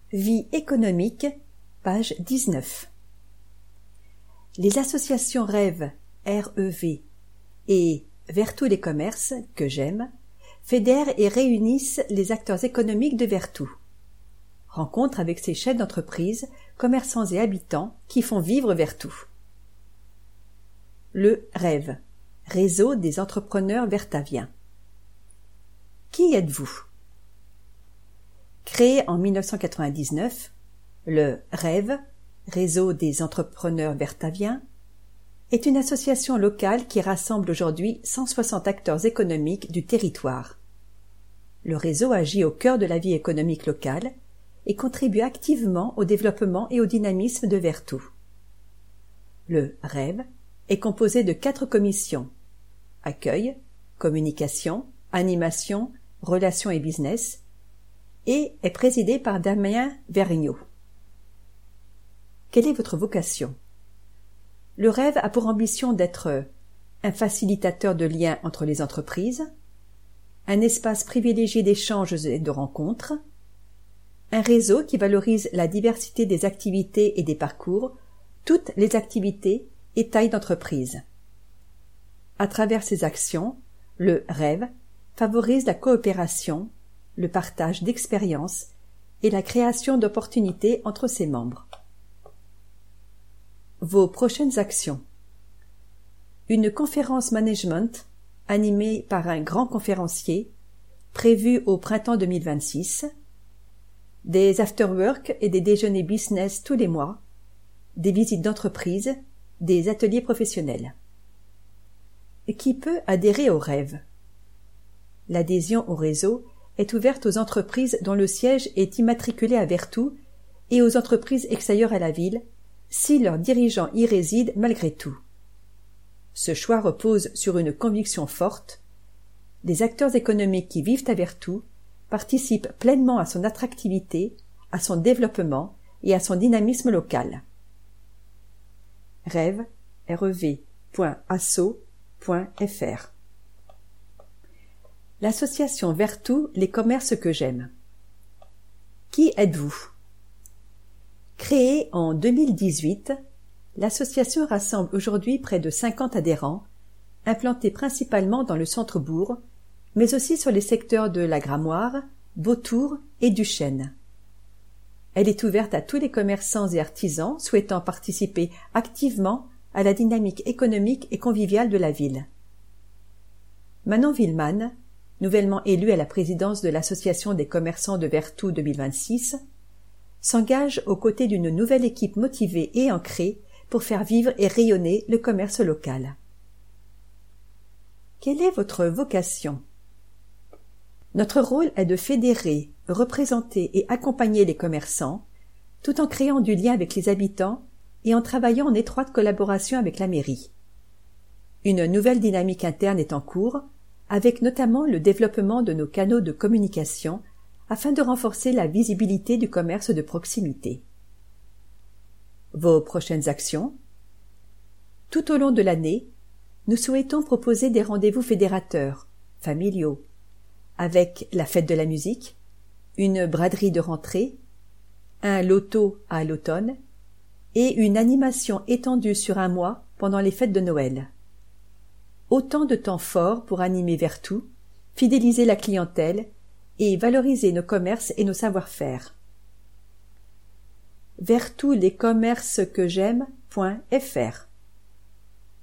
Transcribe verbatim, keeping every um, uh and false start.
Vie économique, page dix-neuf. Les associations Rêve, R E V, et Vertou les commerces, que j'aime, fédèrent et réunissent les acteurs économiques de Vertou. Rencontre avec ces chefs d'entreprise, commerçants et habitants qui font vivre Vertou. Le Rêve, réseau des entrepreneurs vertaviens. Qui êtes-vous? Créé en mille neuf cent quatre-vingt-dix-neuf, le Rêve, réseau des entrepreneurs vertaviens, est une association locale qui rassemble aujourd'hui cent soixante acteurs économiques du territoire. Le réseau agit au cœur de la vie économique locale et contribue activement au développement et au dynamisme de Vertou. Le Rêve est composé de quatre commissions: accueil, communication, animation, relations et business, et est présidé par Damien Vergniaud. Quelle est votre vocation? Le Rêve a pour ambition d'être un facilitateur de liens entre les entreprises, un espace privilégié d'échanges et de rencontres, un réseau qui valorise la diversité des activités et des parcours, toutes les activités et tailles d'entreprise. À travers ses actions, le Rêve favorise la coopération, le partage d'expériences et la création d'opportunités entre ses membres. Vos prochaines actions. Une conférence management animée par un grand conférencier prévue au printemps deux mille vingt-six, des after-work et des déjeuners business tous les mois, des visites d'entreprise, des ateliers professionnels. Qui peut adhérer au Rêve? L'adhésion au réseau est ouverte aux entreprises dont le siège est immatriculé à Vertou et aux entreprises extérieures à la ville, si leurs dirigeants y résident malgré tout. Ce choix repose sur une conviction forte: les acteurs économiques qui vivent à Vertou participent pleinement à son attractivité, à son développement et à son dynamisme local. Rêve, R E V point asso point F R. L'association Vertou les commerces que j'aime. Qui êtes-vous? Créée en deux mille dix-huit, l'association rassemble aujourd'hui près de cinquante adhérents, implantés principalement dans le centre-bourg, mais aussi sur les secteurs de la Gramoire, Beautour et du Chêne. Elle est ouverte à tous les commerçants et artisans souhaitant participer activement à la dynamique économique et conviviale de la ville. Manon Villeman, nouvellement élue à la présidence de l'Association des commerçants de Vertou deux mille vingt-six, s'engage aux côtés d'une nouvelle équipe motivée et ancrée pour faire vivre et rayonner le commerce local. Quelle est votre vocation? Notre rôle est de fédérer, représenter et accompagner les commerçants, tout en créant du lien avec les habitants et en travaillant en étroite collaboration avec la mairie. Une nouvelle dynamique interne est en cours, avec notamment le développement de nos canaux de communication afin de renforcer la visibilité du commerce de proximité. Vos prochaines actions? Tout au long de l'année, nous souhaitons proposer des rendez-vous fédérateurs, familiaux, avec la fête de la musique, une braderie de rentrée, un loto à l'automne et une animation étendue sur un mois pendant les fêtes de Noël. Autant de temps forts pour animer Vertou, fidéliser la clientèle et valoriser nos commerces et nos savoir-faire. Vertou les commerces que j'aime point F R.